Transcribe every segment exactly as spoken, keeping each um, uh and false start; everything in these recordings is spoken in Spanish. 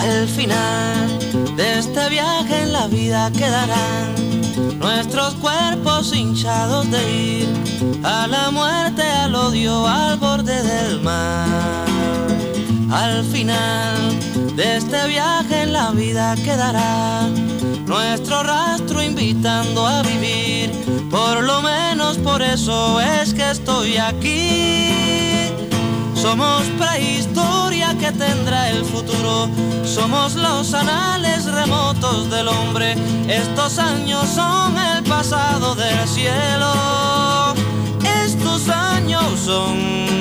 Al final de este viaje en la vida quedarán nuestros cuerpos hinchados de ir a la muerte, al odio, al borde del mar. Al final de este viaje en la vida quedará nuestro rastro invitando a vivir. Por lo menos por eso es que estoy aquí. Somos prehistoria que tendrá el futuro. Somos los anales remotos del hombre. Estos años son el pasado del cielo. Estos años son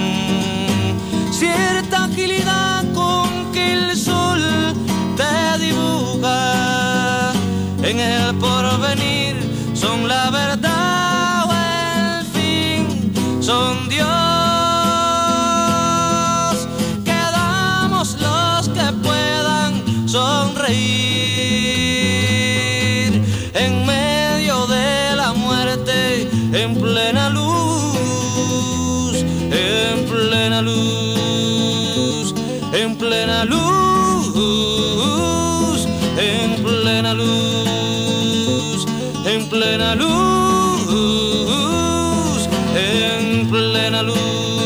cierta agilidad con que el sol te dibuja. En el porvenir son la verdad o el fin, son Dios. Quedamos los que puedan sonreír en medio de la muerte, en plena luz, en plena luz, en plena luz, en plena luz, en plena luz, en plena luz.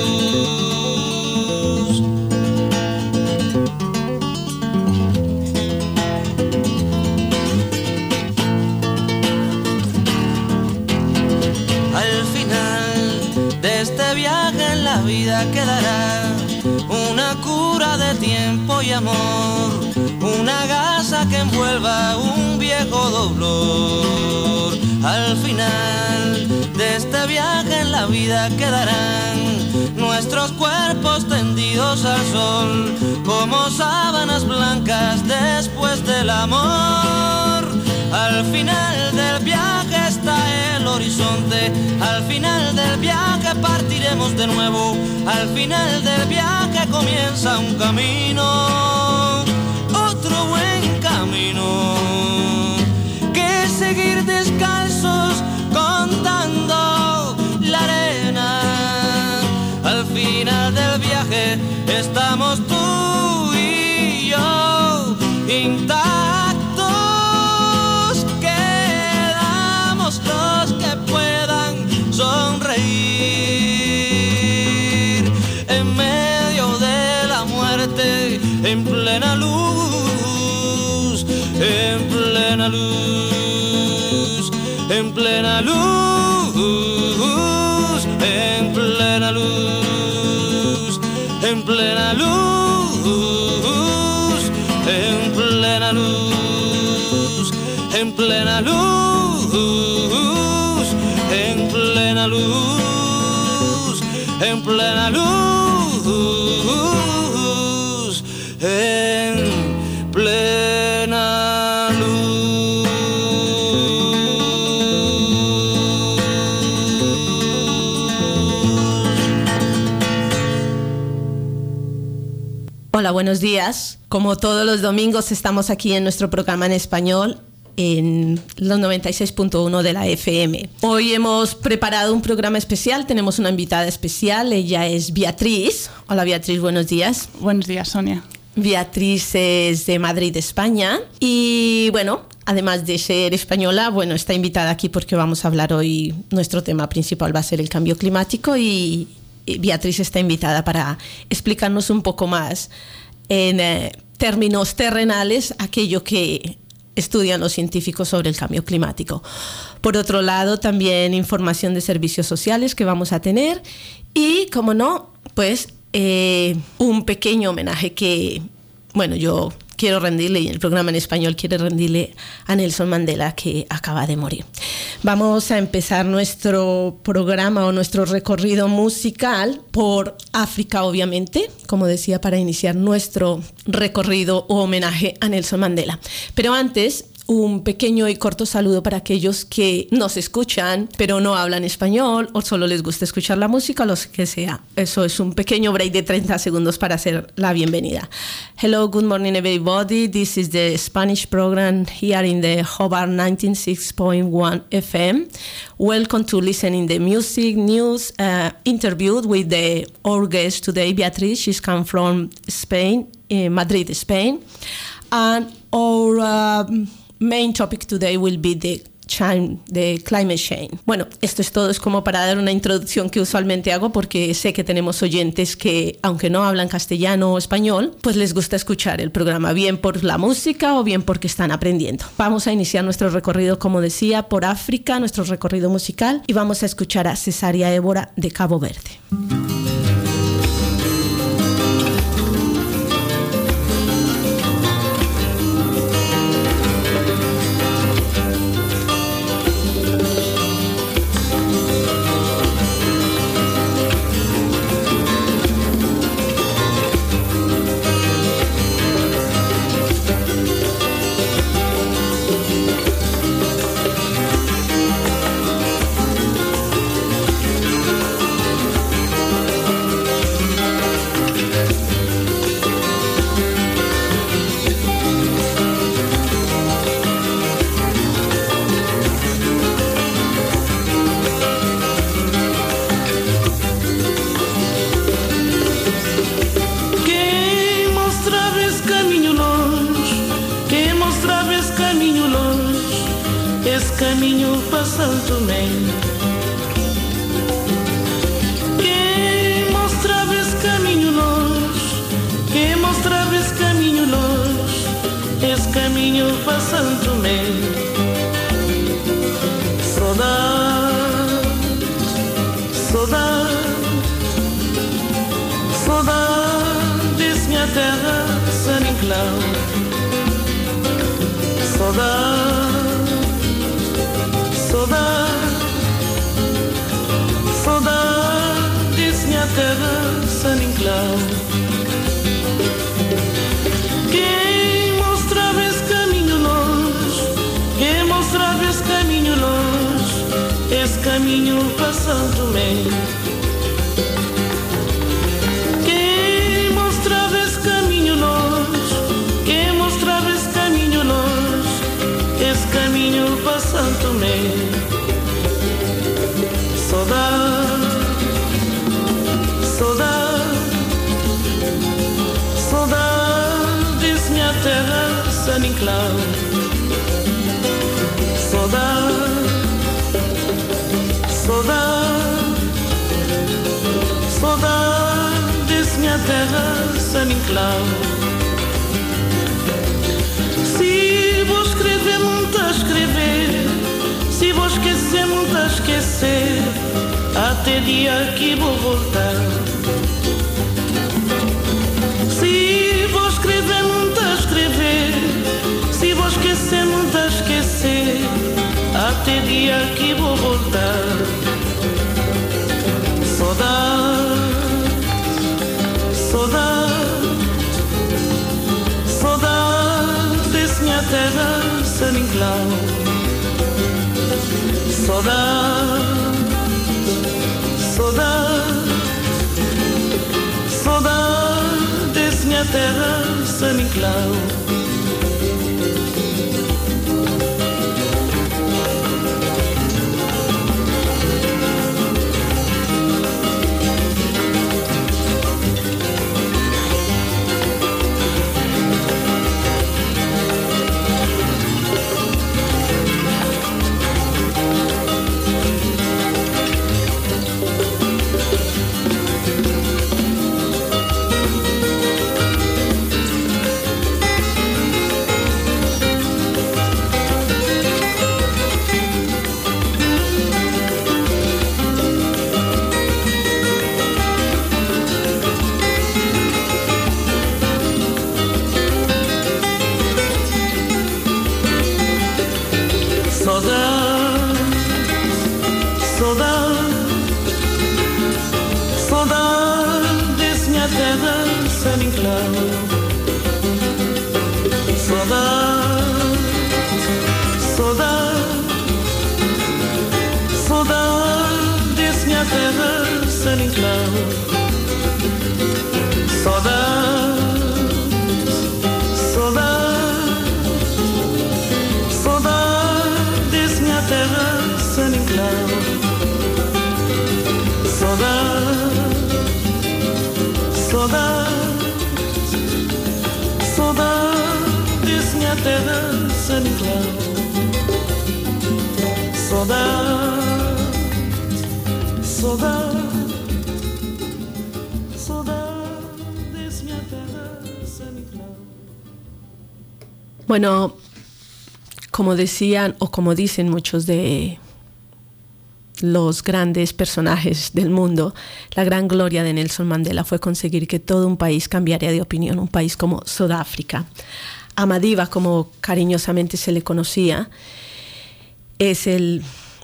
Al final de este viaje en la vida quedará una cura de tiempo y amor, una gasa que envuelva un viejo dolor. Al final de este viaje en la vida quedarán nuestros cuerpos tendidos al sol como sábanas blancas después del amor. Al final del viaje está el horizonte, al final del viaje partiremos de nuevo, al final del viaje comienza un camino, otro buen camino, que seguir descalzos contando la arena. Al final del viaje estamos tú y yo intactos. Los que puedan sonreír en medio de la muerte, en plena luz, en plena luz, en plena luz, en plena luz, en plena luz, en plena luz, en plena luz, en plena luz, en plena luz, en plena luz. Hola, buenos días. Como todos los domingos estamos aquí en nuestro programa en español en los noventa y seis punto uno de la F M. Hoy hemos preparado un programa especial, tenemos una invitada especial, ella es Beatriz. Hola Beatriz, buenos días. Buenos días, Sonia. Beatriz es de Madrid, España, y bueno, además de ser española, bueno, está invitada aquí porque vamos a hablar hoy, nuestro tema principal va a ser el cambio climático y, y Beatriz está invitada para explicarnos un poco más en eh, términos terrenales aquello que estudian los científicos sobre el cambio climático. Por otro lado, también información de servicios sociales que vamos a tener y, como no, pues eh, un pequeño homenaje que, bueno, yo quiero rendirle, y el programa en español quiere rendirle a Nelson Mandela, que acaba de morir. Vamos a empezar nuestro programa o nuestro recorrido musical por África, obviamente, como decía, para iniciar nuestro recorrido o homenaje a Nelson Mandela. Pero antes, un pequeño y corto saludo para aquellos que nos escuchan pero no hablan español o solo les gusta escuchar la música o lo que sea. Eso es un pequeño break de treinta segundos para hacer la bienvenida. Hello, good morning everybody. This is the Spanish program here in the Hobart ninety-six point one F M. Welcome to listening the music news uh, interview with the our guest today, Beatriz. She's come from Spain, in Madrid, Spain. And our um, main topic today will be the de climate change. Bueno, esto es todo, es como para dar una introducción que usualmente hago porque sé que tenemos oyentes que, aunque no hablan castellano o español, pues les gusta escuchar el programa, bien por la música o bien porque están aprendiendo. Vamos a iniciar nuestro recorrido, como decía, por África, nuestro recorrido musical, y vamos a escuchar a Cesaria Évora de Cabo Verde. Caminho para Santo Tomé. Quem mostrava esse caminho longe, quem mostrava esse caminho longe, esse caminho para Santo Tomé. Saudade, saudade, saudade desse minha terra, San Inclau. Saudade. Saudade, saudade desse minha terra, San Inclau. Quem mostrava esse caminho longe, quem mostrava esse caminho longe, esse caminho para Santo Tomé. Quem mostrava esse caminho longe, quem mostrava esse caminho longe, esse caminho para Santo Tomé. Saudade, saudade, saudade desse minha terra, San Inclau. Saudade, saudade, saudade desse minha terra, San Inclau. Se vou escrever, muito a escrever, se vou esquecer, muito a esquecer, até dia que vou voltar. Se vou escrever, muito a escrever, se vou esquecer, muito a esquecer, até dia que vou voltar. Saudade, saudade, saudade desse minha terra, San Inclau. Saudade, saudade, saudade desse minha terra, San Inclau. terra Santa Clara. Saudade, saudade, saudade es minha terra Santa Clara. Bueno, como decían o como dicen muchos de los grandes personajes del mundo, la gran gloria de Nelson Mandela fue conseguir que todo un país cambiara de opinión, un país como Sudáfrica. Amadiba, como cariñosamente se le conocía, es el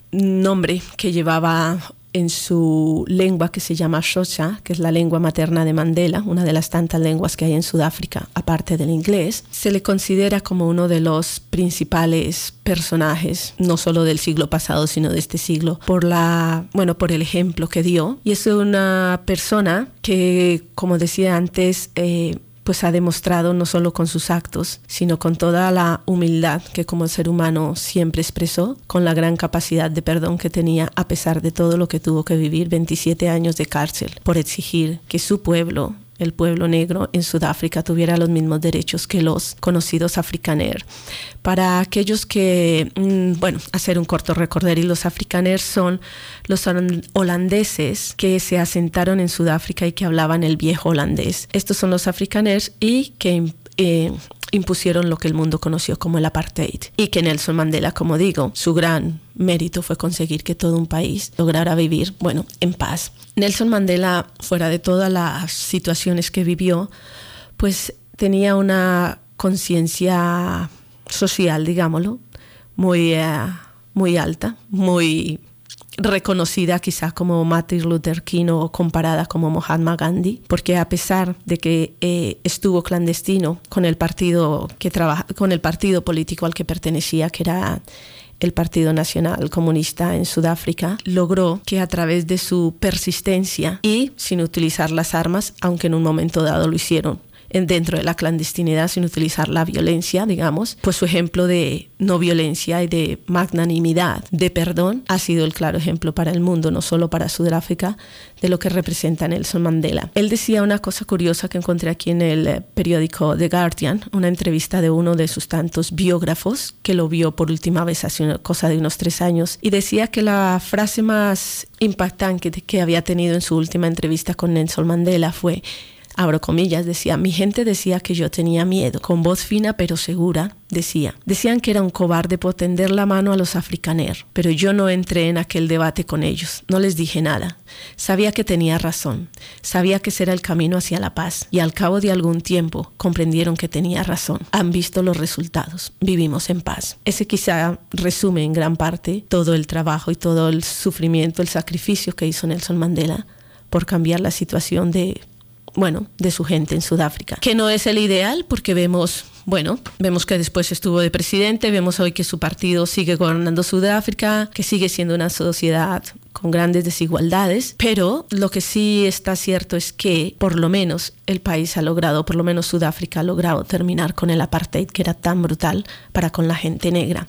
nombre que llevaba en su lengua, que se llama Xhosa, que es la lengua materna de Mandela, una de las tantas lenguas que hay en Sudáfrica, aparte del inglés. Se le considera como uno de los principales personajes, no solo del siglo pasado, sino de este siglo, por la, bueno, por el ejemplo que dio. Y es una persona que, como decía antes, eh, pues ha demostrado no solo con sus actos, sino con toda la humildad que como ser humano siempre expresó, con la gran capacidad de perdón que tenía a pesar de todo lo que tuvo que vivir, veintisiete años de cárcel, por exigir que su pueblo, el pueblo negro en Sudáfrica, tuviera los mismos derechos que los conocidos afrikaners. Para aquellos que, mmm, bueno, hacer un corto recorderis, los afrikaners son los holandeses que se asentaron en Sudáfrica y que hablaban el viejo holandés. Estos son los afrikaners y que eh, impusieron lo que el mundo conoció como el apartheid. Y que Nelson Mandela, como digo, su gran mérito fue conseguir que todo un país lograra vivir, bueno, en paz. Nelson Mandela, fuera de todas las situaciones que vivió, pues tenía una conciencia social, digámoslo, muy, uh, muy alta, muy reconocida quizás como Martin Luther King o comparada como Mahatma Gandhi, porque a pesar de que eh, estuvo clandestino con el partido que trabaja, con el partido político al que pertenecía, que era el Partido Nacional Comunista en Sudáfrica, logró que a través de su persistencia y sin utilizar las armas, aunque en un momento dado lo hicieron dentro de la clandestinidad sin utilizar la violencia, digamos, pues su ejemplo de no violencia y de magnanimidad, de perdón, ha sido el claro ejemplo para el mundo, no solo para Sudáfrica, de lo que representa Nelson Mandela. Él decía una cosa curiosa que encontré aquí en el periódico The Guardian, una entrevista de uno de sus tantos biógrafos que lo vio por última vez hace una cosa de unos tres años, y decía que la frase más impactante que había tenido en su última entrevista con Nelson Mandela fue, abro comillas, decía: mi gente decía que yo tenía miedo. Con voz fina pero segura, decía. Decían que era un cobarde por tender la mano a los afrikaners, pero yo no entré en aquel debate con ellos. No les dije nada. Sabía que tenía razón. Sabía que ese era el camino hacia la paz. Y al cabo de algún tiempo comprendieron que tenía razón. Han visto los resultados. Vivimos en paz. Ese quizá resume en gran parte todo el trabajo y todo el sufrimiento, el sacrificio que hizo Nelson Mandela por cambiar la situación de bueno, de su gente en Sudáfrica, que no es el ideal porque vemos, bueno, vemos que después estuvo de presidente, vemos hoy que su partido sigue gobernando Sudáfrica, que sigue siendo una sociedad con grandes desigualdades, pero lo que sí está cierto es que por lo menos el país ha logrado, por lo menos Sudáfrica ha logrado terminar con el apartheid que era tan brutal para con la gente negra.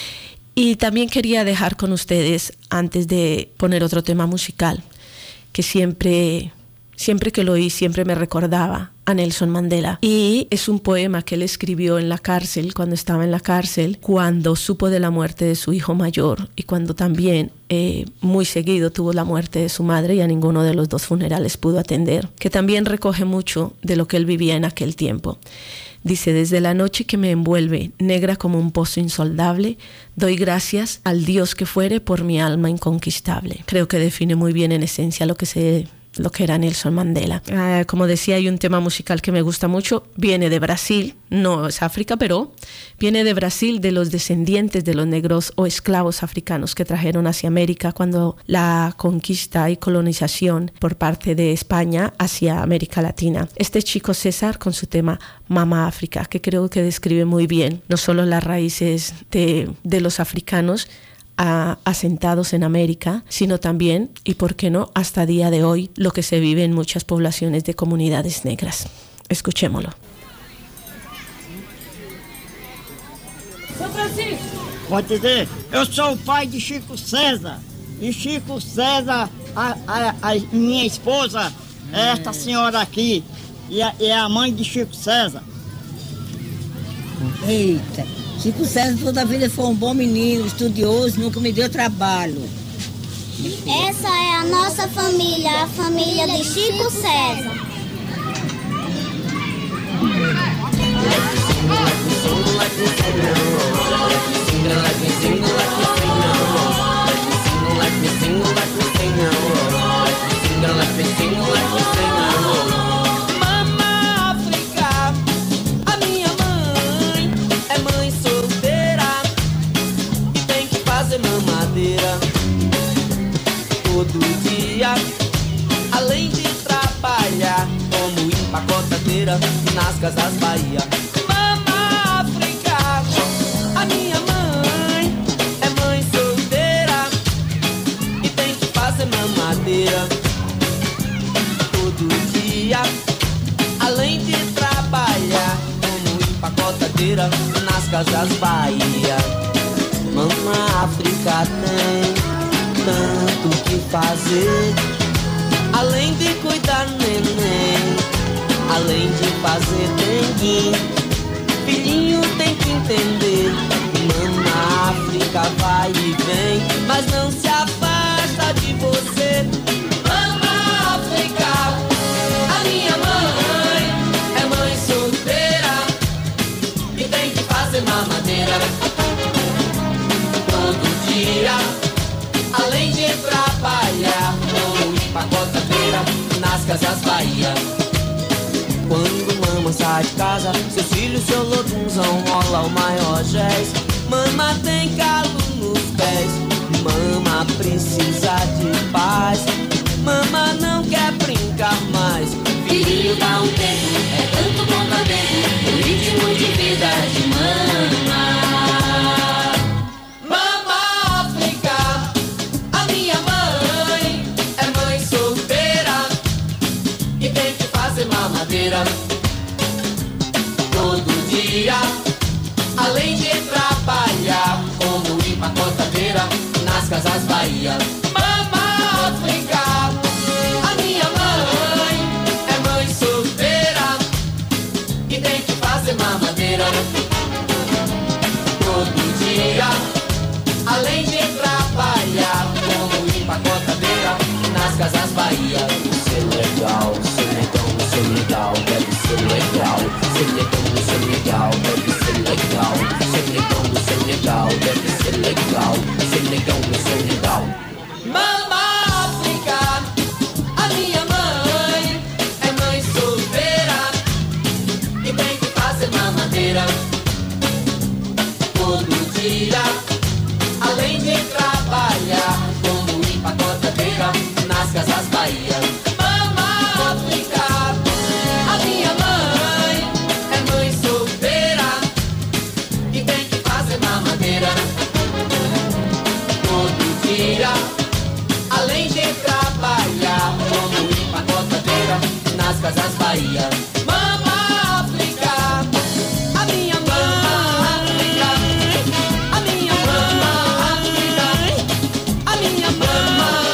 Y también quería dejar con ustedes, antes de poner otro tema musical, que siempre... Siempre que lo oí, siempre me recordaba a Nelson Mandela. Y es un poema que él escribió en la cárcel, cuando estaba en la cárcel, cuando supo de la muerte de su hijo mayor y cuando también eh, muy seguido tuvo la muerte de su madre y a ninguno de los dos funerales pudo atender, que también recoge mucho de lo que él vivía en aquel tiempo. Dice: desde la noche que me envuelve, negra como un pozo insoldable, doy gracias al Dios que fuere por mi alma inconquistable. Creo que define muy bien en esencia lo que se... lo que era Nelson Mandela. Uh, como decía, hay un tema musical que me gusta mucho, viene de Brasil, no es África, pero viene de Brasil, de los descendientes de los negros o esclavos africanos que trajeron hacia América cuando la conquista y colonización por parte de España hacia América Latina. Este chico César con su tema Mama África, que creo que describe muy bien no solo las raíces de, de los africanos A, asentados en América, sino también, y por qué no, hasta día de hoy, lo que se vive en muchas poblaciones de comunidades negras. Escuchémoslo. São Francisco! Pode dizer, eu sou o pai de Chico César. E Chico César, a, a, a minha esposa, é esta senhora aqui, e é a mãe de Chico César. Eita, Chico César toda a vida foi um bom menino, estudioso, nunca me deu trabalho. Essa é a nossa família, a família de Chico César. Mama África, a minha mãe é mãe solteira e tem que fazer mamadeira todo dia, além de trabalhar como empacotadeira nas casas Bahia. Mama África, a minha mãe é mãe solteira e tem que fazer mamadeira todo dia, além de trabalhar como empacotadeira nas casas Bahia. Mama África tem tanto que fazer, além de cuidar neném, além de fazer dengue. Filhinho tem que entender, Mama África vai e vem, mas não se afasta de você. Mama África, a minha mãe é mãe solteira e tem que fazer mamadeira todo dia, além de trabalhar como empacotadeira nas casas Bahia. Quando mama sai de casa, seus filhos, seu lodunzão rola o maior jazz. Mama tem calo nos pés, mama precisa de paz. Mama não quer brincar mais. Filhinho dá um tempo, é tanto bom também, o ritmo de vida de mama. Mamadeira todo dia, além de trabalhar como empacotadeira nas casas Bahia. Mama África, a minha mãe é mãe solteira e tem que fazer mamadeira todo dia, além de trabalhar como empacotadeira nas casas Bahia. Ser legal, ser legal, ser legal, deve ser legal. Ser legal, ser legal, deve ser legal. Ser legal, ser legal, deve ser legal. Ser legal, ser legal. Mama África, a minha mãe é mãe solteira e tem que fazer mamadeira todo dia, além de trabalhar como empacotadeira nas casas Bahia. Além de trabalhar como empacotadeira nas casas Bahia. Mama África, a minha mãe, a minha mãe, a minha mãe.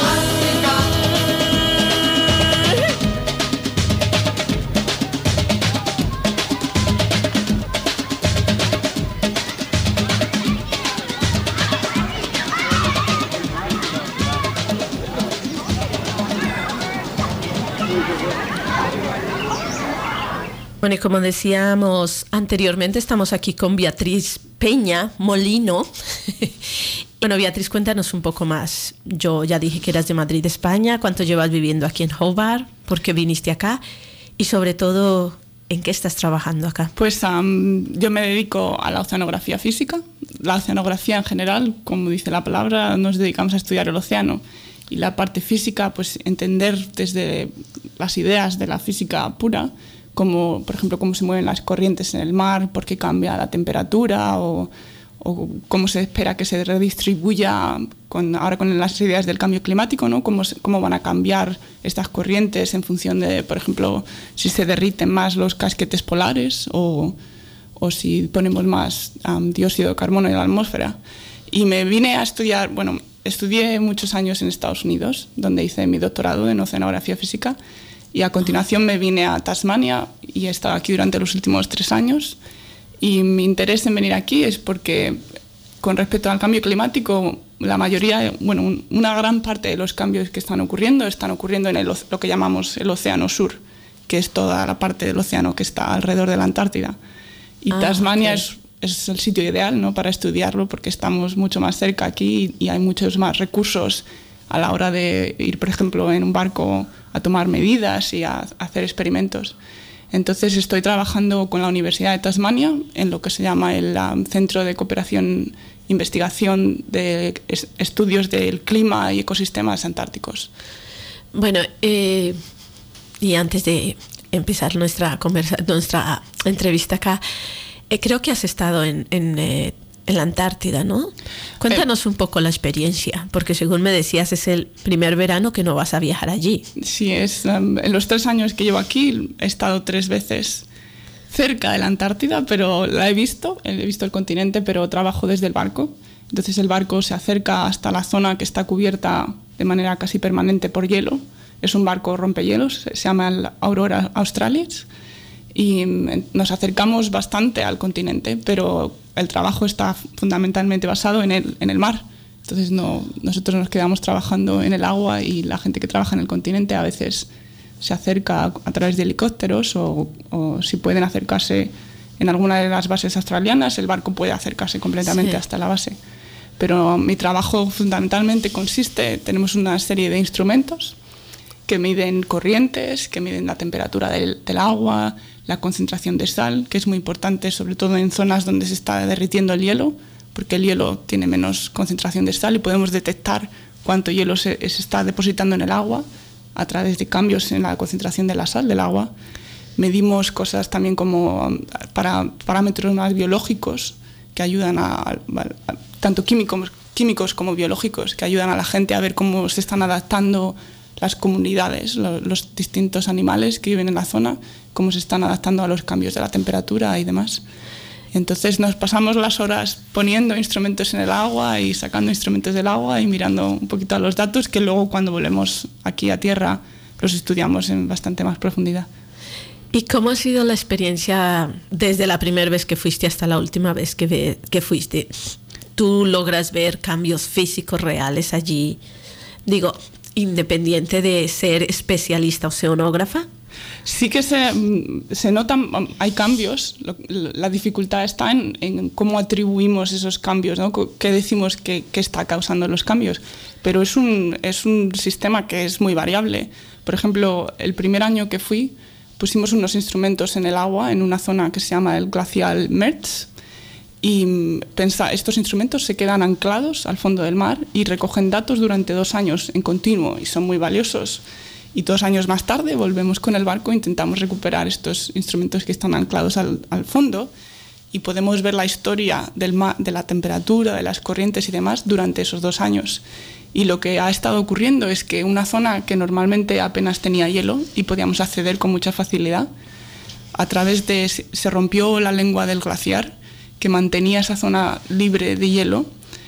Bueno, y como decíamos anteriormente, estamos aquí con Beatriz Peña Molino. Bueno, Beatriz, cuéntanos un poco más. Yo ya dije que eras de Madrid, España. ¿Cuánto llevas viviendo aquí en Hobart? ¿Por qué viniste acá? Y sobre todo, ¿en qué estás trabajando acá? Pues um, yo me dedico a la oceanografía física. La oceanografía en general, como dice la palabra, nos dedicamos a estudiar el océano. Y la parte física, pues entender desde las ideas de la física pura, como por ejemplo cómo se mueven las corrientes en el mar, por qué cambia la temperatura o, o cómo se espera que se redistribuya con, ahora con las ideas del cambio climático, ¿no? Cómo, cómo van a cambiar estas corrientes en función de, por ejemplo, si se derriten más los casquetes polares o, o si ponemos más um, dióxido de carbono en la atmósfera. Y me vine a estudiar, bueno, estudié muchos años en Estados Unidos, donde hice mi doctorado en oceanografía física. Y a continuación me vine a Tasmania y he estado aquí durante los últimos tres años. Y mi interés en venir aquí es porque, con respecto al cambio climático, la mayoría, bueno, un, una gran parte de los cambios que están ocurriendo están ocurriendo en el, lo que llamamos el Océano Sur, que es toda la parte del océano que está alrededor de la Antártida. Y ah, Tasmania okay. es, es el sitio ideal, ¿no?, para estudiarlo, porque estamos mucho más cerca aquí y hay muchos más recursos a la hora de ir, por ejemplo, en un barco a tomar medidas y a, a hacer experimentos. Entonces estoy trabajando con la Universidad de Tasmania en lo que se llama el um, Centro de Cooperación e Investigación de es, Estudios del Clima y Ecosistemas Antárticos. Bueno, eh, y antes de empezar nuestra, conversa, nuestra entrevista acá, eh, creo que has estado en, en, eh, en la Antártida, ¿no? Cuéntanos eh, un poco la experiencia, porque según me decías es el primer verano que no vas a viajar allí. Sí, es, um, en los tres años que llevo aquí he estado tres veces cerca de la Antártida, pero la he visto, he visto el continente, pero trabajo desde el barco. Entonces el barco se acerca hasta la zona que está cubierta de manera casi permanente por hielo. Es un barco rompehielos, se llama el Aurora Australis, y nos acercamos bastante al continente, pero el trabajo está fundamentalmente basado en el, en el mar. Entonces no, nosotros nos quedamos trabajando en el agua y la gente que trabaja en el continente a veces se acerca a, a través de helicópteros o, o si pueden acercarse en alguna de las bases australianas, el barco puede acercarse completamente sí. hasta la base. Pero mi trabajo fundamentalmente consiste, tenemos una serie de instrumentos que miden corrientes, que miden la temperatura del, del agua, la concentración de sal, que es muy importante, sobre todo en zonas donde se está derritiendo el hielo, porque el hielo tiene menos concentración de sal y podemos detectar cuánto hielo se, se está depositando en el agua a través de cambios en la concentración de la sal del agua. Medimos cosas también como para, parámetros más biológicos que ayudan a, a, a tanto químicos, químicos como biológicos, que ayudan a la gente a ver cómo se están adaptando las comunidades, los, los distintos animales que viven en la zona, cómo se están adaptando a los cambios de la temperatura y demás. Entonces nos pasamos las horas poniendo instrumentos en el agua y sacando instrumentos del agua y mirando un poquito a los datos que luego cuando volvemos aquí a tierra los estudiamos en bastante más profundidad. ¿Y cómo ha sido la experiencia desde la primera vez que fuiste hasta la última vez que, ve, que fuiste? ¿Tú logras ver cambios físicos reales allí? Digo, independiente de ser especialista o oceanógrafa. Sí que se, se notan, hay cambios. La dificultad está en, en cómo atribuimos esos cambios, ¿no? ¿Qué decimos que, que está causando los cambios? Pero es un, es un sistema que es muy variable. Por ejemplo, el primer año que fui, pusimos unos instrumentos en el agua en una zona que se llama el glacial Mertz, y pensa, estos instrumentos se quedan anclados al fondo del mar y recogen datos durante dos años en continuo y son muy valiosos. Y dos años más tarde volvemos con el barco e intentamos recuperar estos instrumentos que están anclados al, al fondo y podemos ver la historia del mar, de la temperatura, de las corrientes y demás durante esos dos años. Y lo que ha estado ocurriendo es que una zona que normalmente apenas tenía hielo y podíamos acceder con mucha facilidad, a través de se rompió la lengua del glaciar que mantenía esa zona libre de hielo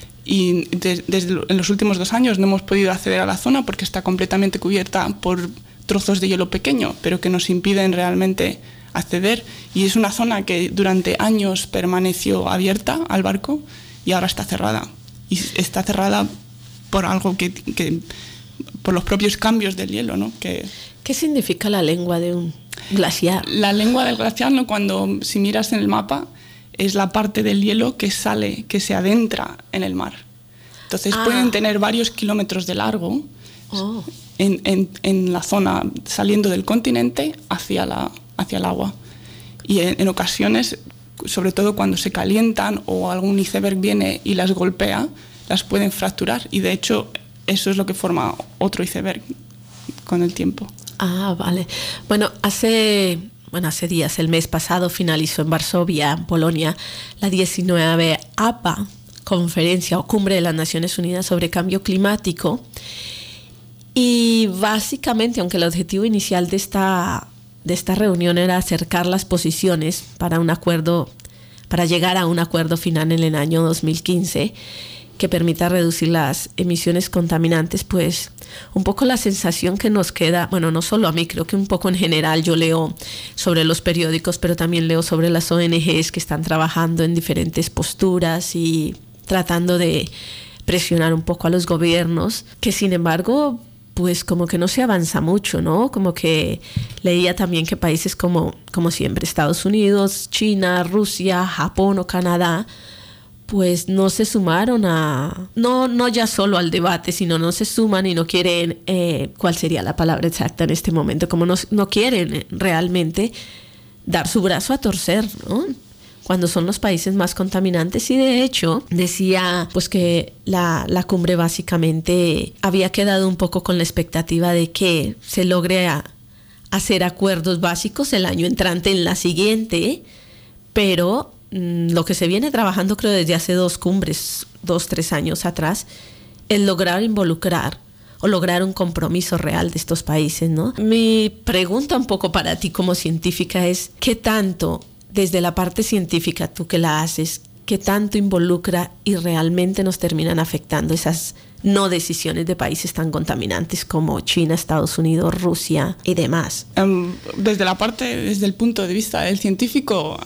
y de, desde en los últimos dos años no hemos podido acceder a la zona porque está completamente cubierta por trozos de hielo pequeño, pero que nos impiden realmente acceder. Y es una zona que durante años permaneció abierta al barco y ahora está cerrada. Y está cerrada por algo que, que por los propios cambios del hielo, ¿no? Que, ¿qué significa la lengua de un glaciar? La lengua del glaciar, ¿no? Cuando si miras en el mapa, es la parte del hielo que sale, que se adentra en el mar. Entonces ah. pueden tener varios kilómetros de largo oh. en, en, en la zona saliendo del continente hacia, la, hacia el agua. Y en, en ocasiones, sobre todo cuando se calientan o algún iceberg viene y las golpea, las pueden fracturar. Y de hecho eso es lo que forma otro iceberg con el tiempo. Ah, vale. Bueno, hace... Bueno, hace días, el mes pasado, finalizó en Varsovia, Polonia, la diecinueve A P A, Conferencia o Cumbre de las Naciones Unidas sobre Cambio Climático. Y básicamente, aunque el objetivo inicial de esta, de esta reunión era acercar las posiciones para un acuerdo, para llegar a un acuerdo final en el año dos mil quince, que permita reducir las emisiones contaminantes, pues un poco la sensación que nos queda, bueno, no solo a mí, creo que un poco en general, yo leo sobre los periódicos, pero también leo sobre las O N Ges que están trabajando en diferentes posturas y tratando de presionar un poco a los gobiernos, que sin embargo, pues como que no se avanza mucho, ¿no? Como que leía también que países como, como siempre, Estados Unidos, China, Rusia, Japón o Canadá, pues no se sumaron a, no, no ya solo al debate, sino no se suman y no quieren, eh, ¿cuál sería la palabra exacta en este momento? Como no, no quieren realmente dar su brazo a torcer, ¿no? Cuando son los países más contaminantes. Y de hecho decía pues que la, la cumbre básicamente había quedado un poco con la expectativa de que se logre a, hacer acuerdos básicos el año entrante en la siguiente, pero lo que se viene trabajando creo desde hace dos cumbres, dos, tres años atrás, es lograr involucrar o lograr un compromiso real de estos países, ¿no? Mi pregunta un poco para ti como científica es, ¿qué tanto, desde la parte científica, tú que la haces, qué tanto involucra y realmente nos terminan afectando esas no decisiones de países tan contaminantes como China, Estados Unidos, Rusia y demás? Um, desde la parte, desde el punto de vista del científico,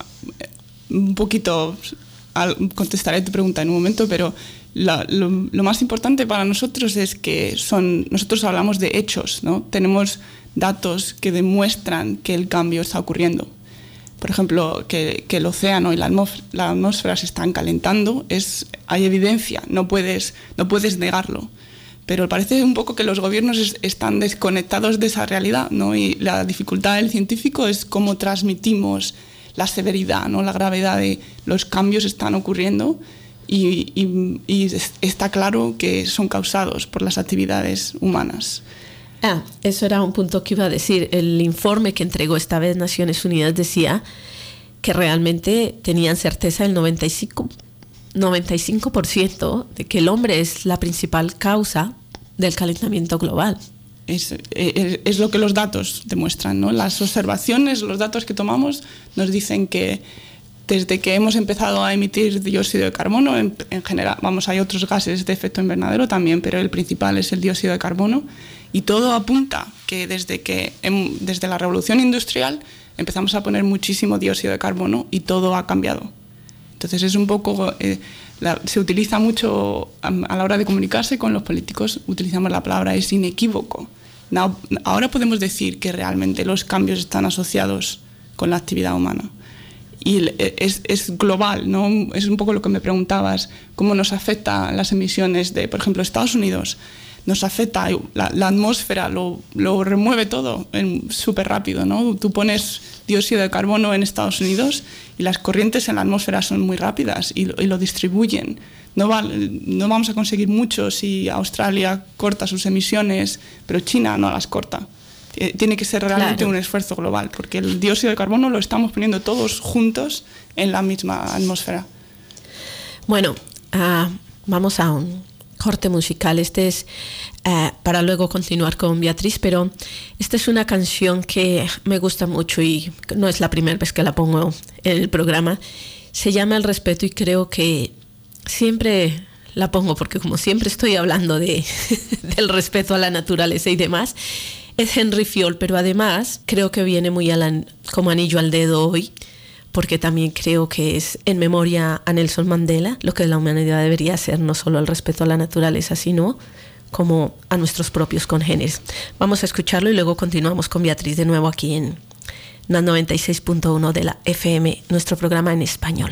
un poquito contestaré tu pregunta en un momento, pero la, lo, lo más importante para nosotros es que son, nosotros hablamos de hechos, ¿no? Tenemos datos que demuestran que el cambio está ocurriendo. Por ejemplo, que, que el océano y la atmósfera, la atmósfera se están calentando, es, hay evidencia, no puedes, no puedes negarlo. Pero parece un poco que los gobiernos es, están desconectados de esa realidad, ¿no? Y la dificultad del científico es cómo transmitimos la severidad, ¿no? La gravedad de los cambios están ocurriendo y, y, y está claro que son causados por las actividades humanas. Ah, eso era un punto que iba a decir. El informe que entregó esta vez Naciones Unidas decía que realmente tenían certeza del noventa y cinco por ciento de que el hombre es la principal causa del calentamiento global. Es, es, es lo que los datos demuestran, ¿no? Las observaciones, los datos que tomamos nos dicen que desde que hemos empezado a emitir dióxido de carbono, en, en general, vamos, hay otros gases de efecto invernadero también, pero el principal es el dióxido de carbono, y todo apunta que desde, que desde la revolución industrial empezamos a poner muchísimo dióxido de carbono y todo ha cambiado. Entonces es un poco... Eh, la, se utiliza mucho a, a la hora de comunicarse con los políticos, utilizamos la palabra es inequívoco. No, ahora podemos decir que realmente los cambios están asociados con la actividad humana. Y es, es global, ¿no? Es un poco lo que me preguntabas, cómo nos afecta las emisiones de, por ejemplo, Estados Unidos. Nos afecta, la, la atmósfera lo, lo remueve todo súper rápido, ¿no? Tú pones dióxido de carbono en Estados Unidos y las corrientes en la atmósfera son muy rápidas y lo, y lo distribuyen. No, va, no vamos a conseguir mucho si Australia corta sus emisiones, pero China no las corta. Tiene que ser realmente claro. un esfuerzo global, porque el dióxido de carbono lo estamos poniendo todos juntos en la misma atmósfera. Bueno, uh, vamos a un corte musical. Este es uh, para luego continuar con Beatriz, pero esta es una canción que me gusta mucho y no es la primera vez que la pongo en el programa. Se llama El Respeto y creo que siempre la pongo porque como siempre estoy hablando de del respeto a la naturaleza y demás. Es Henry Fiol, pero además creo que viene muy a la, como anillo al dedo hoy, porque también creo que es en memoria a Nelson Mandela, lo que la humanidad debería hacer, no solo el respeto a la naturaleza, sino como a nuestros propios congéneres. Vamos a escucharlo y luego continuamos con Beatriz de nuevo aquí en la noventa y seis punto uno de la F M, nuestro programa en español.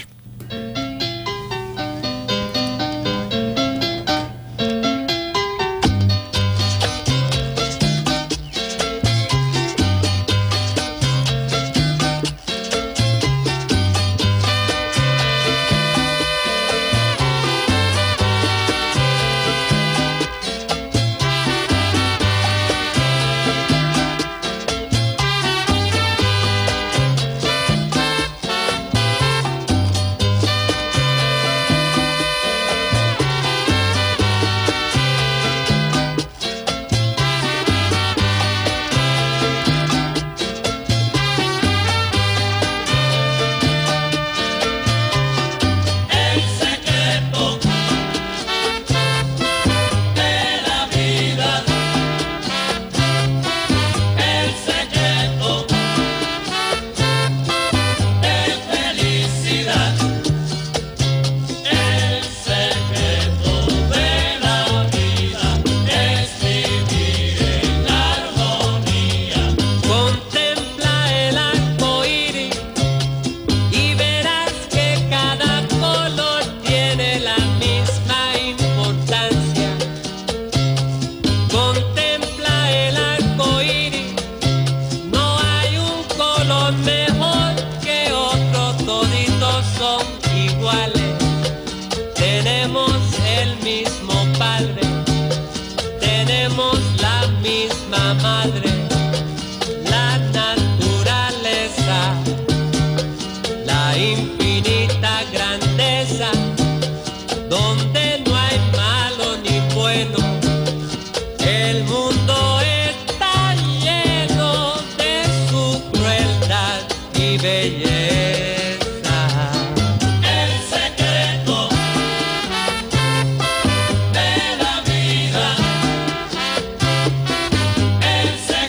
son iguales, tenemos el mismo padre, tenemos la misma madre, la naturaleza, la infinita grandeza, donde no hay malo ni bueno, el mundo está lleno de su crueldad y belleza. El secreto de la vida, el secreto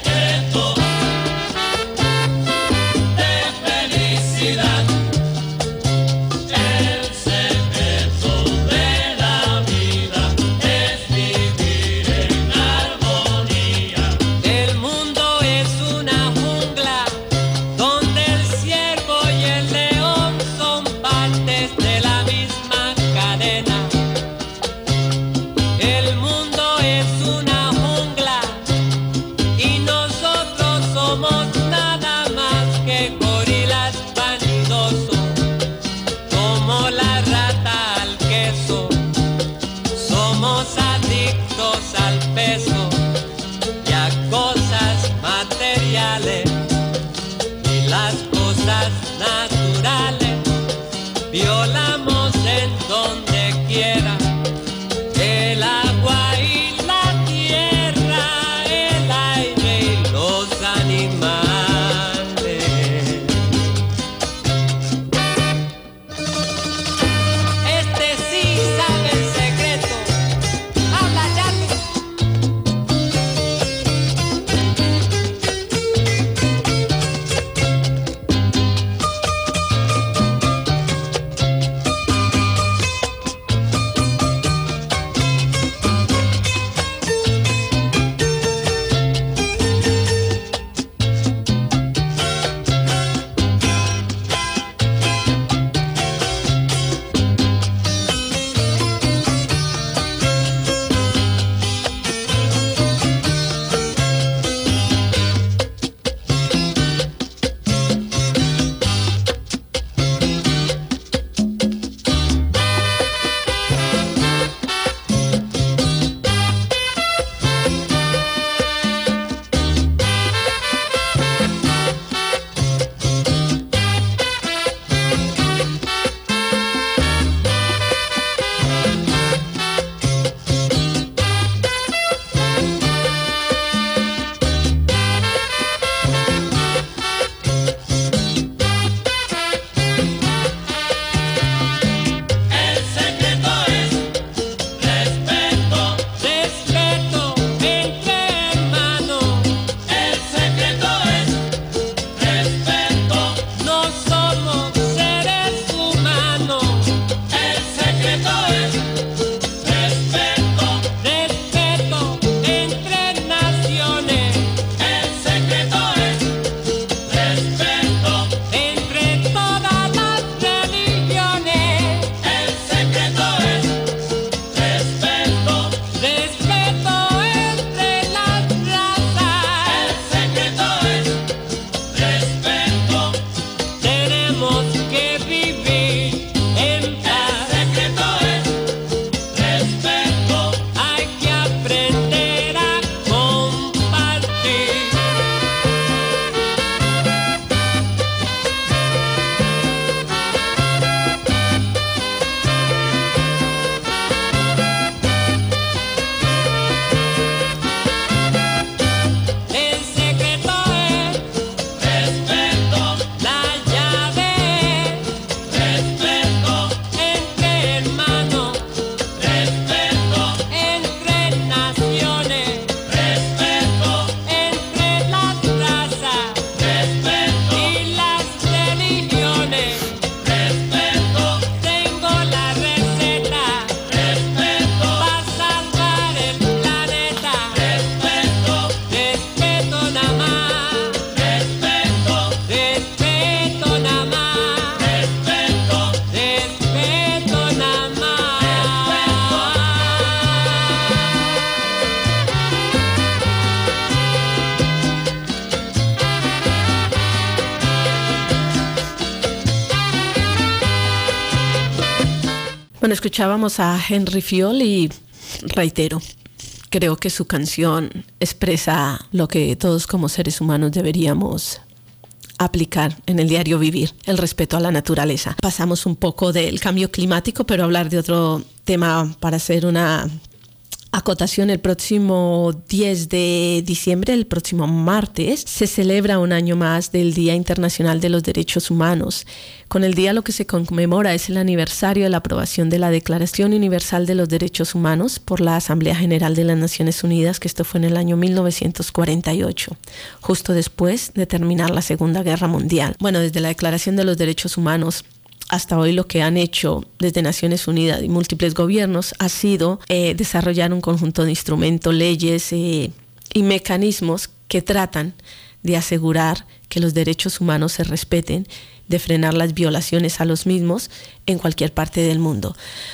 Bueno, escuchábamos a Henry Fiol y reitero, creo que su canción expresa lo que todos como seres humanos deberíamos aplicar en el diario vivir, el respeto a la naturaleza. Pasamos un poco del cambio climático, pero hablar de otro tema para hacer una acotación. El próximo diez de diciembre, el próximo martes, se celebra un año más del Día Internacional de los Derechos Humanos. Con el día lo que se conmemora es el aniversario de la aprobación de la Declaración Universal de los Derechos Humanos por la Asamblea General de las Naciones Unidas, que esto fue en el año mil novecientos cuarenta y ocho, justo después de terminar la Segunda Guerra Mundial. Bueno, desde la Declaración de los Derechos Humanos hasta hoy lo que han hecho desde Naciones Unidas y múltiples gobiernos ha sido eh, desarrollar un conjunto de instrumentos, leyes eh, y mecanismos que tratan de asegurar que los derechos humanos se respeten, de frenar las violaciones a los mismos en cualquier parte del mundo.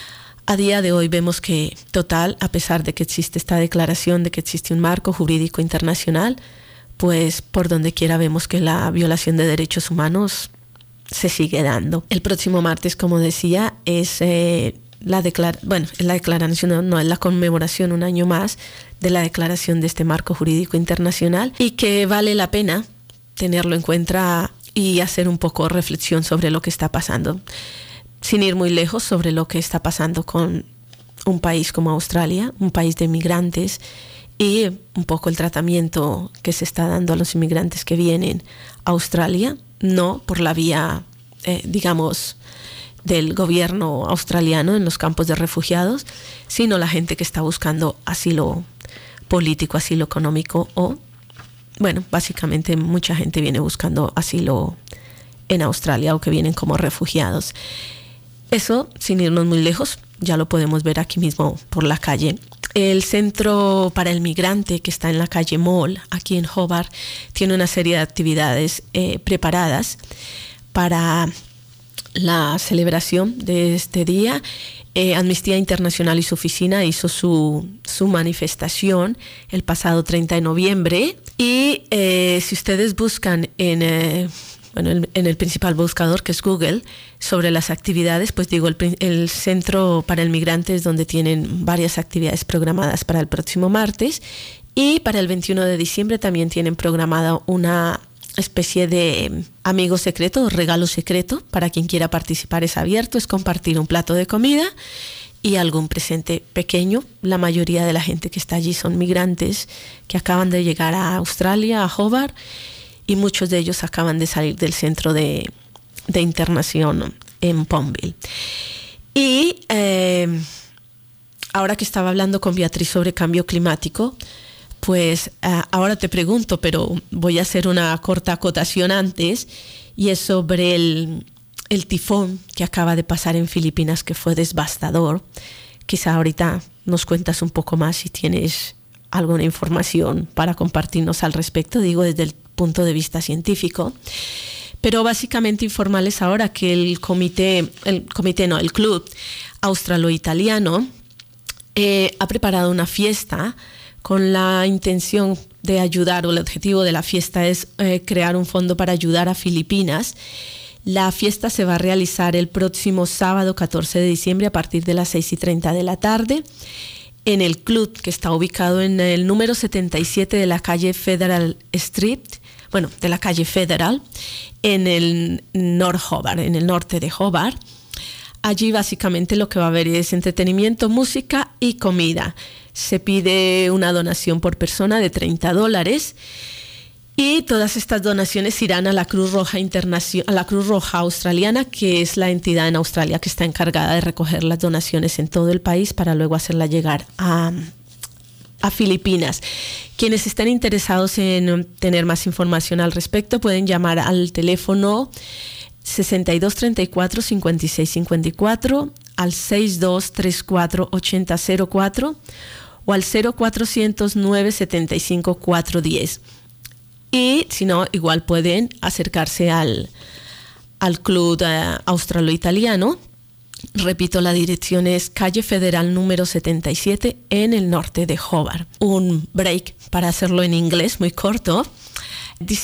A día de hoy vemos que, total, a pesar de que existe esta declaración, de que existe un marco jurídico internacional, pues por donde quiera vemos que la violación de derechos humanos se sigue dando. El próximo martes, como decía, es eh, la declara- bueno, es la declaración, no, no es la conmemoración un año más de la declaración de este marco jurídico internacional, y que vale la pena tenerlo en cuenta y hacer un poco reflexión sobre lo que está pasando, sin ir muy lejos, sobre lo que está pasando con un país como Australia, un país de inmigrantes, y un poco el tratamiento que se está dando a los inmigrantes que vienen a Australia, no por la vía, eh, digamos, del gobierno australiano en los campos de refugiados, sino la gente que está buscando asilo político, asilo económico o, bueno, básicamente mucha gente viene buscando asilo en Australia o que vienen como refugiados. Eso, sin irnos muy lejos, ya lo podemos ver aquí mismo por la calle. El Centro para el Migrante, que está en la calle Mall, aquí en Hobart, tiene una serie de actividades eh, preparadas para la celebración de este día. Eh, Amnistía Internacional y su oficina hizo su, su manifestación el pasado treinta de noviembre. Y eh, si ustedes buscan en... Eh, Bueno, en, en el principal buscador, que es Google, sobre las actividades, pues digo, el, el Centro para el Migrante es donde tienen varias actividades programadas para el próximo martes, y para el veintiuno de diciembre también tienen programada una especie de amigo secreto o regalo secreto para quien quiera participar. Es abierto, es compartir un plato de comida y algún presente pequeño. La mayoría de la gente que está allí son migrantes que acaban de llegar a Australia, a Hobart, y muchos de ellos acaban de salir del centro de, de internación en Palmville. Y eh, ahora que estaba hablando con Beatriz sobre cambio climático, pues uh, ahora te pregunto, pero voy a hacer una corta acotación antes, y es sobre el, el tifón que acaba de pasar en Filipinas, que fue devastador. Quizá ahorita nos cuentas un poco más si tienes alguna información para compartirnos al respecto, digo desde el punto de vista científico, pero básicamente informarles ahora que el comité, el comité no, el club australo-italiano eh, ha preparado una fiesta con la intención de ayudar, o el objetivo de la fiesta es eh, crear un fondo para ayudar a Filipinas. La fiesta se va a realizar el próximo sábado catorce de diciembre a partir de las seis y treinta de la tarde en el club, que está ubicado en el número setenta y siete de la calle Federal Street, bueno, de la calle Federal, en el North Hobart, en el norte de Hobart. Allí básicamente lo que va a haber es entretenimiento, música y comida. Se pide una donación por persona de treinta dólares, y todas estas donaciones irán a la Cruz Roja Internacional, a la Cruz Roja Australiana, que es la entidad en Australia que está encargada de recoger las donaciones en todo el país para luego hacerlas llegar a, a Filipinas. Quienes estén interesados en tener más información al respecto pueden llamar al teléfono sesenta y dos treinta y cuatro cincuenta y seis cincuenta y cuatro, al sesenta y dos treinta y cuatro ochenta cero cuatro o al cero cuatrocientos nueve setenta y cinco cuatrocientos diez. Y si no, igual pueden acercarse al, al club uh, australo-italiano. Repito, la dirección es calle Federal número setenta y siete en el norte de Hobart. Un break para hacerlo en inglés muy corto. This is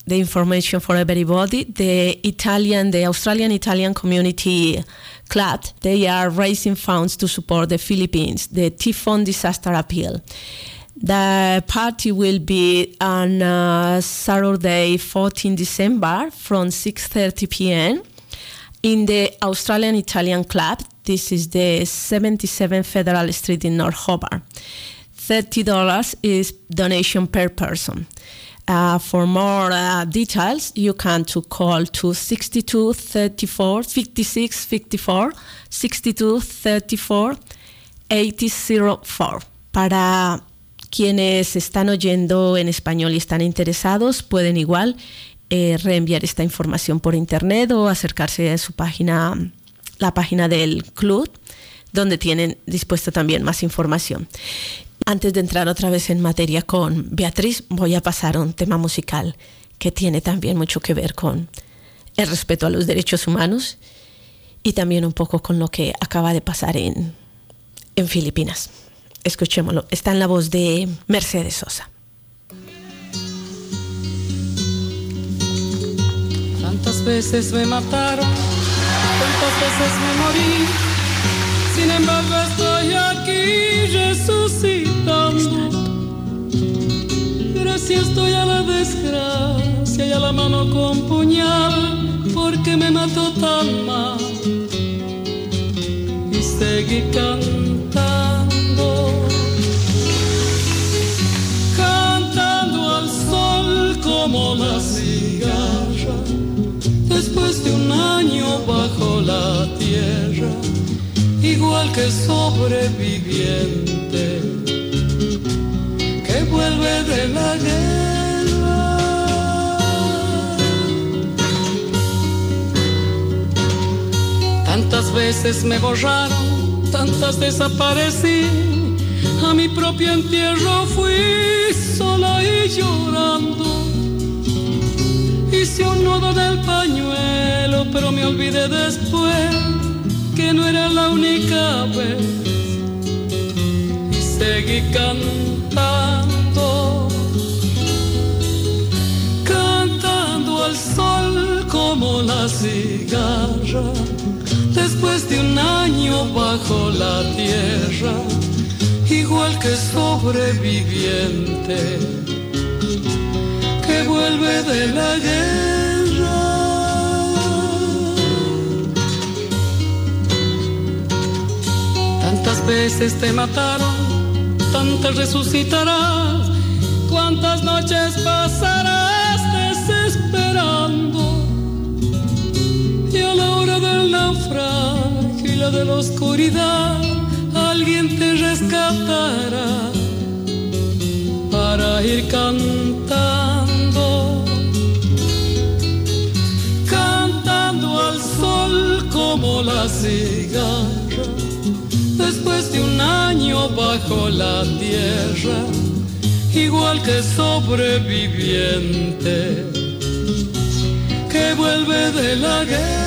the information for everybody. The Italian, the Australian Italian Community Club, they are raising funds to support the Philippines, the Typhoon Disaster Appeal. The party will be on uh, Saturday, fourteenth December, from six thirty p.m. in the Australian Italian Club. This is the seventy-seven Federal Street in North Hobart. thirty dollars is donation per person. Uh, for more uh, details, you can to call to sixty-two thirty-four fifty-six fifty-four, sixty-two thirty-four eighty oh four. Para quienes están oyendo en español y están interesados, pueden igual eh, reenviar esta información por internet o acercarse a su página, la página del club, donde tienen dispuesto también más información. Antes de entrar otra vez en materia con Beatriz, voy a pasar a un tema musical que tiene también mucho que ver con el respeto a los derechos humanos y también un poco con lo que acaba de pasar en, en Filipinas. Escuchémoslo. Está en la voz de Mercedes Sosa. Tantas veces me mataron, tantas veces me morí. Sin embargo estoy aquí resucitando. Gracias estoy a la desgracia y a la mano con puñal, porque me mató tan mal. Y seguí cantando, cantando al sol como la cigarra, después de un año bajo la tierra, igual que sobreviviente que vuelve de la guerra. Tantas veces me borraron, tantas desaparecí, a mi propio entierro fui sola y llorando. Hice un nudo en el pañuelo, pero me olvidé después que no era la única vez. Y seguí cantando, cantando al sol como la cigarra, después de un año bajo la tierra, igual que sobreviviente que vuelve de la guerra. Tantas veces te mataron, tantas resucitarás, cuántas noches pasarás desesperando, y a la hora del naufragio y la de la oscuridad, alguien te rescatará para ir cantando, cantando al sol como la cigarra, después de un año bajo la tierra, igual que sobreviviente que vuelve de la guerra.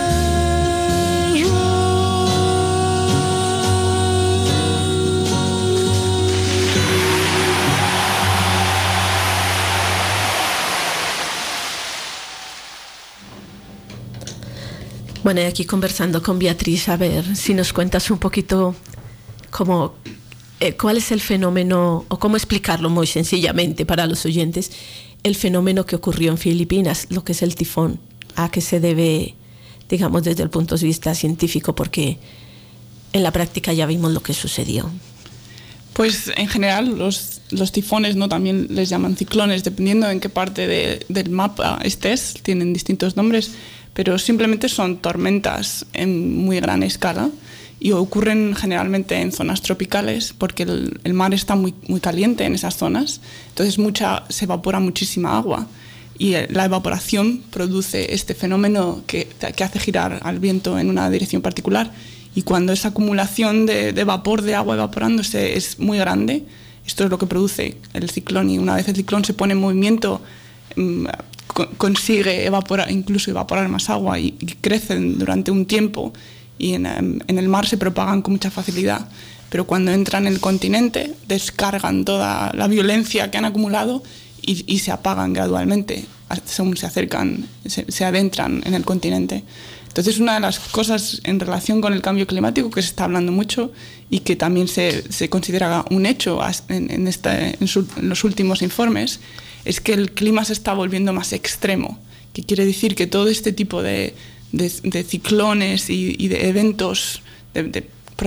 Bueno, y aquí conversando con Beatriz, a ver si nos cuentas un poquito cómo, eh, cuál es el fenómeno, o cómo explicarlo muy sencillamente para los oyentes, el fenómeno que ocurrió en Filipinas, lo que es el tifón, a qué se debe, digamos, desde el punto de vista científico, porque en la práctica ya vimos lo que sucedió. Pues en general los, los tifones, ¿no?, también les llaman ciclones, dependiendo en qué parte de, del mapa estés, tienen distintos nombres, pero simplemente son tormentas en muy gran escala y ocurren generalmente en zonas tropicales porque el, el mar está muy, muy caliente en esas zonas, entonces mucha, se evapora muchísima agua y la evaporación produce este fenómeno que, que hace girar al viento en una dirección particular, y cuando esa acumulación de, de vapor de agua evaporándose es muy grande, esto es lo que produce el ciclón, y una vez el ciclón se pone en movimiento mmm, consigue evaporar, incluso evaporar más agua, y, y crecen durante un tiempo y en, en el mar se propagan con mucha facilidad, pero cuando entran en el continente descargan toda la violencia que han acumulado y, y se apagan gradualmente según se acercan, se, se adentran en el continente. Entonces, una de las cosas en relación con el cambio climático que se está hablando mucho y que también se, se considera un hecho en, en, este, en, su, en los últimos informes es que el clima se está volviendo más extremo, que quiere decir que todo este tipo de, de, de ciclones y, y de eventos, de, de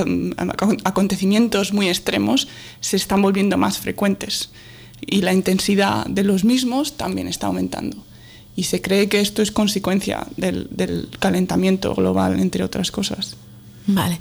acontecimientos muy extremos, se están volviendo más frecuentes y la intensidad de los mismos también está aumentando. Y se cree que esto es consecuencia del, del calentamiento global, entre otras cosas. Vale.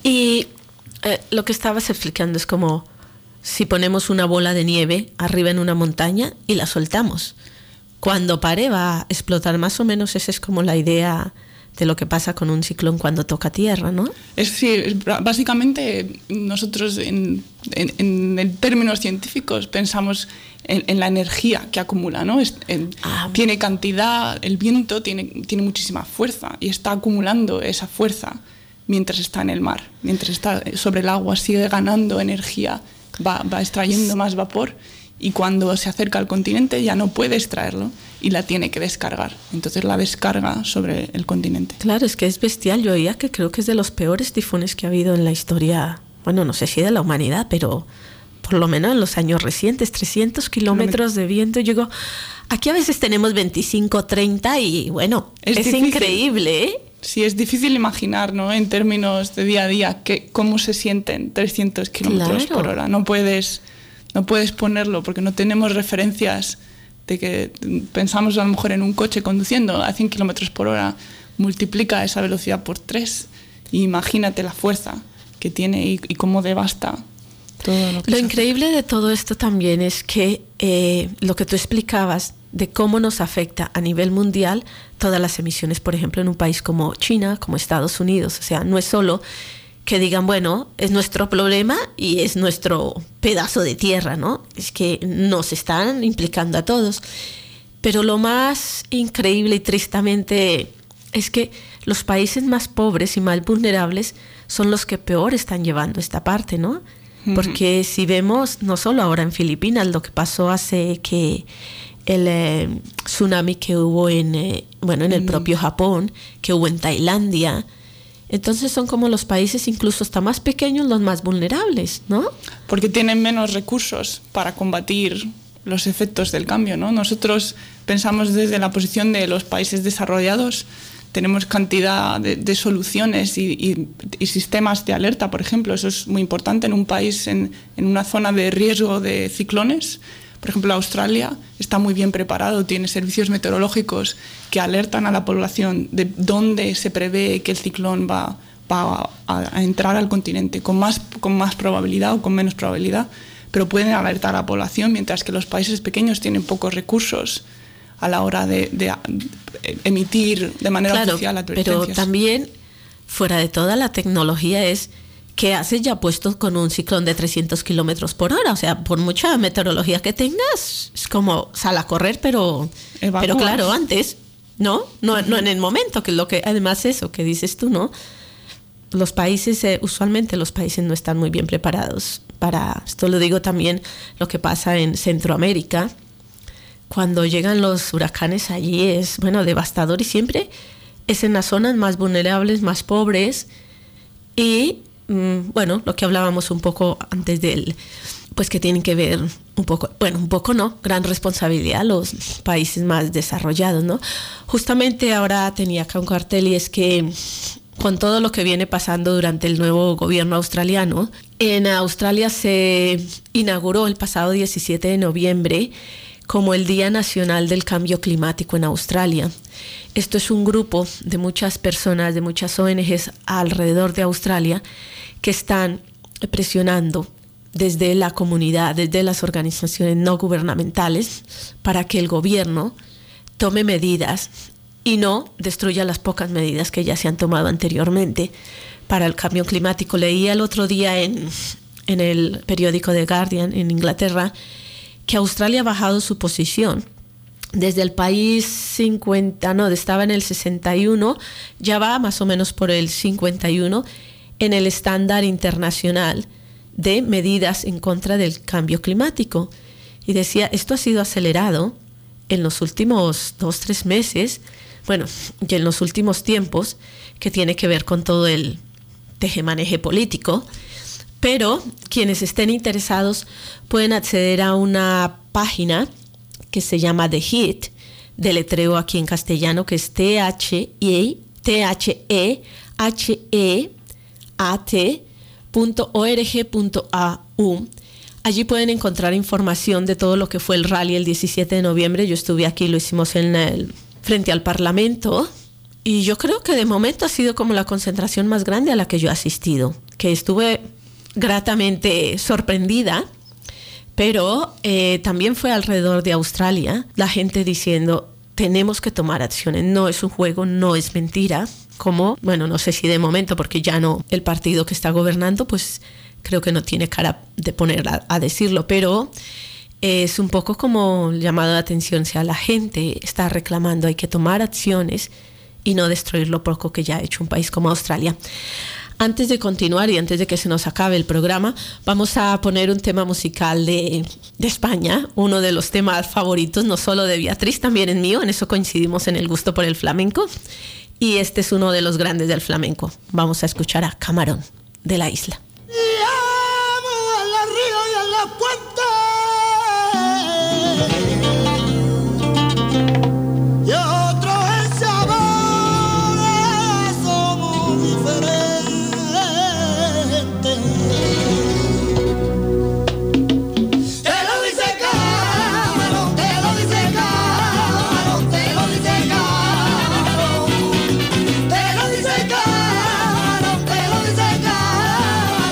Y eh, lo que estabas explicando es como si ponemos una bola de nieve arriba en una montaña y la soltamos. Cuando pare va a explotar, más o menos esa es como la idea de lo que pasa con un ciclón cuando toca tierra, ¿no? Es, sí, es, básicamente nosotros en, en, en términos científicos pensamos en, en la energía que acumula, ¿no? Es, en, ah. Tiene cantidad, el viento tiene, tiene muchísima fuerza y está acumulando esa fuerza mientras está en el mar, mientras está sobre el agua, sigue ganando energía, va, va extrayendo más vapor y cuando se acerca al continente ya no puede extraerlo y la tiene que descargar. Entonces la descarga sobre el continente. Claro, es que es bestial. Yo oía que creo que es de los peores tifones que ha habido en la historia, bueno, no sé si de la humanidad, pero por lo menos en los años recientes, trescientos kilómetros de viento. Yo digo, aquí a veces tenemos veinticinco, treinta y bueno, es, es increíble, ¿eh? Sí, es difícil imaginar, ¿no? En términos de día a día, que, cómo se sienten trescientos kilómetros claro. por hora. No puedes... No puedes ponerlo porque no tenemos referencias de que pensamos a lo mejor en un coche conduciendo a cien kilómetros por hora, multiplica esa velocidad por tres y imagínate la fuerza que tiene y, y cómo devasta todo lo que Lo se increíble hace. de todo esto también es que eh, lo que tú explicabas de cómo nos afecta a nivel mundial todas las emisiones, por ejemplo, en un país como China, como Estados Unidos. O sea, no es solo que digan, bueno, es nuestro problema y es nuestro pedazo de tierra, ¿no? Es que nos están implicando a todos. Pero lo más increíble y tristemente es que los países más pobres y más vulnerables son los que peor están llevando esta parte, ¿no? Uh-huh. Porque si vemos, no solo ahora en Filipinas, lo que pasó hace que el eh, tsunami que hubo en, eh, bueno, en el uh-huh. propio Japón, que hubo en Tailandia. Entonces son como los países incluso hasta más pequeños los más vulnerables, ¿no? Porque tienen menos recursos para combatir los efectos del cambio, ¿no? Nosotros pensamos desde la posición de los países desarrollados, tenemos cantidad de, de soluciones y, y, y sistemas de alerta, por ejemplo. Eso es muy importante en un país, en, en una zona de riesgo de ciclones. Por ejemplo, Australia está muy bien preparado, tiene servicios meteorológicos que alertan a la población de dónde se prevé que el ciclón va, va a, a entrar al continente, con más, con más probabilidad o con menos probabilidad, pero pueden alertar a la población, mientras que los países pequeños tienen pocos recursos a la hora de, de, de emitir de manera claro, oficial advertencias. Pero también, fuera de toda la tecnología, es que haces ya puesto con un ciclón de trescientos kilómetros por hora. O sea, por mucha meteorología que tengas, es como sal a correr, pero, pero claro, antes, ¿no? No, no en el momento, que lo que además eso que dices tú, ¿no? Los países, eh, usualmente los países no están muy bien preparados para, esto lo digo también, lo que pasa en Centroamérica. Cuando llegan los huracanes allí es, bueno, devastador y siempre es en las zonas más vulnerables, más pobres y bueno, lo que hablábamos un poco antes del, pues que tienen que ver un poco, bueno, un poco no, gran responsabilidad los países más desarrollados, ¿no? Justamente ahora tenía acá un cartel y es que con todo lo que viene pasando durante el nuevo gobierno australiano, en Australia se inauguró el pasado diecisiete de noviembre como el Día Nacional del Cambio Climático en Australia. Esto es un grupo de muchas personas, de muchas O N Ges alrededor de Australia que están presionando desde la comunidad, desde las organizaciones no gubernamentales, para que el gobierno tome medidas y no destruya las pocas medidas que ya se han tomado anteriormente para el cambio climático. Leía el otro día en, en el periódico The Guardian en Inglaterra que Australia ha bajado su posición. Desde el país cincuenta, no, estaba en el sesenta y uno, ya va más o menos por el cincuenta y uno en el estándar internacional de medidas en contra del cambio climático. y decía, esto ha sido acelerado en los últimos dos, tres meses, bueno, y en los últimos tiempos, que tiene que ver con todo el tejemaneje político, pero quienes estén interesados pueden acceder a una página que se llama The Hit, deletreo aquí en castellano, que es T H E H E A T punto org punto A U. Allí pueden encontrar información de todo lo que fue el rally el diecisiete de noviembre. Yo estuve aquí, lo hicimos en el, frente al Parlamento, y yo creo que de momento ha sido como la concentración más grande a la que yo he asistido, que estuve gratamente sorprendida, pero eh, también fue alrededor de Australia, la gente diciendo, tenemos que tomar acciones, no es un juego, no es mentira, como, bueno, no sé si de momento, porque ya no, el partido que está gobernando, pues creo que no tiene cara de poner a, a decirlo, pero es un poco como llamado de atención, si a la gente está reclamando, hay que tomar acciones y no destruir lo poco que ya ha hecho un país como Australia. Antes de continuar y antes de que se nos acabe el programa, vamos a poner un tema musical de, de España, uno de los temas favoritos, no solo de Beatriz, también es mío, en eso coincidimos en el gusto por el flamenco, y este es uno de los grandes del flamenco. Vamos a escuchar a Camarón, de la Isla. Te lo dice Camarón, te lo dice Camarón.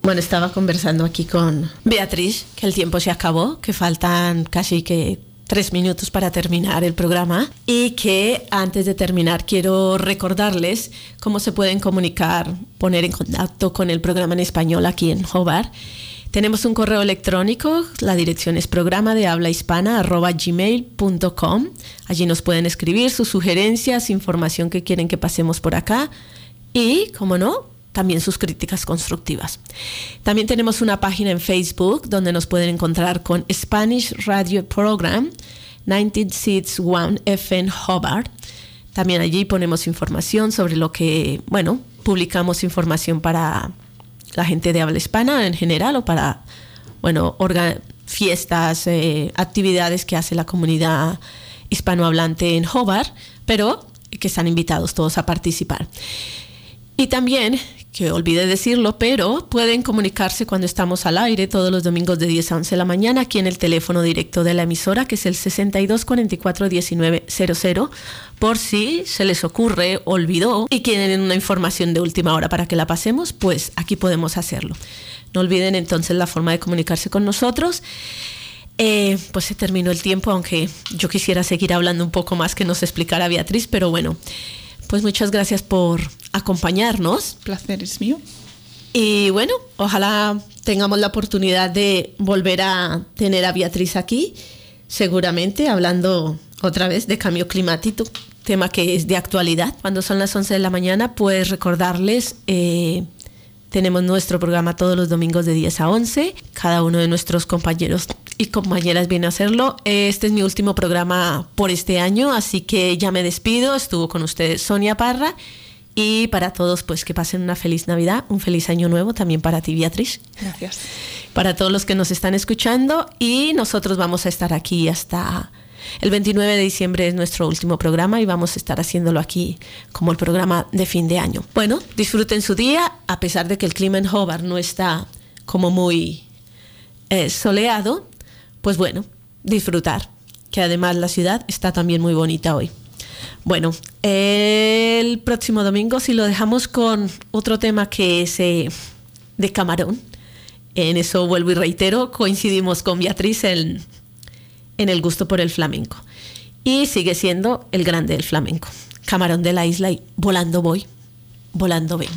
Bueno, estaba conversando aquí con Beatriz, que el tiempo se acabó, que faltan casi que tres minutos para terminar el programa y que antes de terminar quiero recordarles cómo se pueden comunicar, poner en contacto con el programa en español aquí en Hobart. Tenemos un correo electrónico, la dirección es programa de habla hispana arroba gmail punto com. Allí nos pueden escribir sus sugerencias, información que quieren que pasemos por acá y, como no, también sus críticas constructivas. También tenemos una página en Facebook donde nos pueden encontrar con Spanish Radio Program noventa y seis punto uno F M Hobart. También allí ponemos información sobre lo que, bueno, publicamos información para la gente de habla hispana en general o para, bueno, orga- fiestas, eh, actividades que hace la comunidad hispanohablante en Hobart, pero que están invitados todos a participar. Y también, que olvidé decirlo, pero pueden comunicarse cuando estamos al aire todos los domingos de diez a once de la mañana aquí en el teléfono directo de la emisora, que es el sesenta y dos cuarenta y cuatro diecinueve cero cero, por si se les ocurre, olvidó y quieren una información de última hora para que la pasemos, pues aquí podemos hacerlo. No olviden entonces la forma de comunicarse con nosotros. Eh, pues se terminó el tiempo, aunque yo quisiera seguir hablando un poco más que nos explicara Beatriz, pero bueno, pues muchas gracias por acompañarnos. Placer es mío. Y bueno, ojalá tengamos la oportunidad de volver a tener a Beatriz aquí, seguramente hablando otra vez de cambio climático, tema que es de actualidad. Cuando son las once de la mañana, pues recordarles, eh, tenemos nuestro programa todos los domingos de diez a once. Cada uno de nuestros compañeros y compañeras viene a hacerlo. Este es mi último programa por este año, así que ya me despido. Estuvo con ustedes Sonia Parra. Y para todos, pues que pasen una feliz Navidad, un feliz Año Nuevo, también para ti, Beatriz. Gracias. Para todos los que nos están escuchando, y nosotros vamos a estar aquí hasta el veintinueve de diciembre, es nuestro último programa y vamos a estar haciéndolo aquí como el programa de fin de año. Bueno, disfruten su día, a pesar de que el clima en Hobart no está como muy eh, soleado, pues bueno, disfrutar, que además la ciudad está también muy bonita hoy. Bueno, el próximo domingo si lo dejamos con otro tema que es eh, de camarón. En eso vuelvo y reitero, coincidimos con Beatriz en, en el gusto por el flamenco. Y sigue siendo el grande del flamenco. Camarón de la isla y volando voy, volando ven.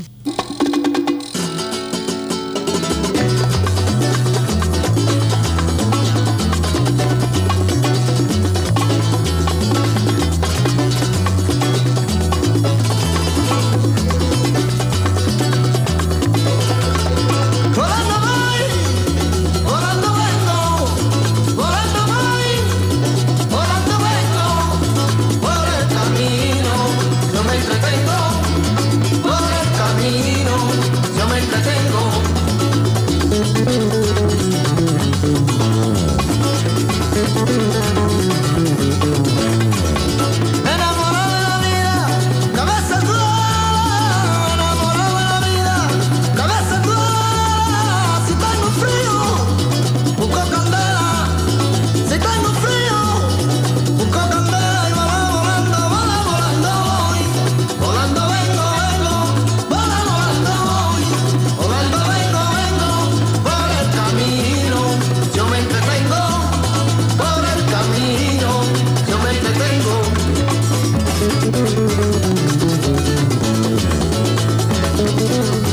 Thank you.